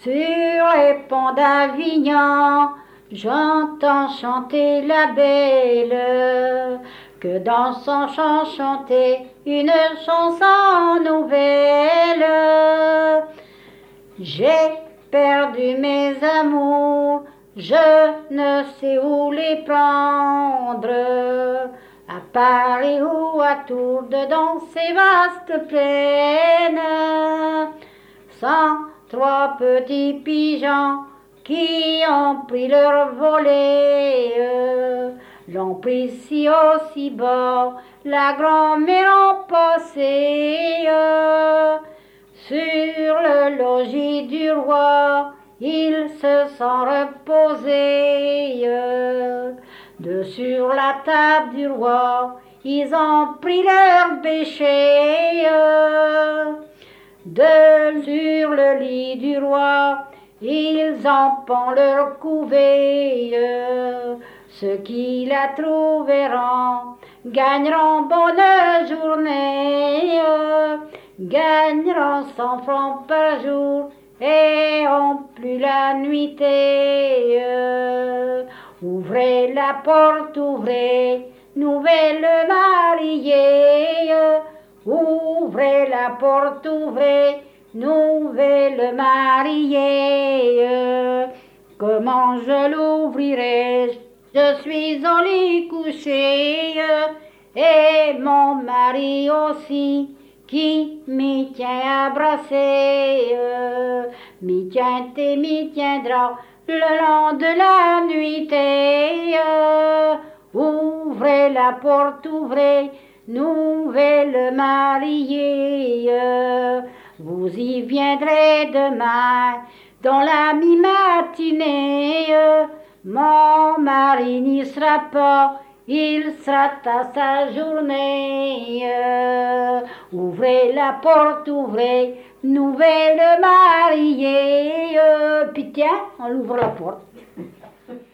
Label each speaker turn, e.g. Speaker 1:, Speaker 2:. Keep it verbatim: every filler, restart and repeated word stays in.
Speaker 1: Sur les ponts d'Avignon, j'entends chanter la belle, que dans son chant chanter une chanson nouvelle. J'ai perdu mes amours, je ne sais où les prendre, à Paris ou à Tours, dans ces vastes plaines, sans trois petits pigeons qui ont pris leur volet, l'ont pris si haut, si bas, la grand-mère en passé. Sur le logis du roi, ils se sont reposés. De sur la table du roi, ils ont pris leur bêcher. De sur le lit du roi, ils en pont leur couvée. Ceux qui la trouveront gagneront bonne journée, gagneront cent francs par jour et ont plus la nuitée. Ouvrez la porte, ouvrez, nouvelle mariée. Ouvrez la porte, ouvrez, nouvelle mariée. Comment je l'ouvrirai? Je suis en lit couché, et mon mari aussi, qui m'y tient abrassé, m'y tient et m'y tiendra le long de la nuitée. Ouvrez la porte, ouvrez, nouvelle mariée, vous y viendrez demain dans la mi-matinée. Mon mari n'y sera pas, il sera à sa journée. Ouvrez la porte, ouvrez, nouvelle mariée. Puis tiens, on ouvre la porte.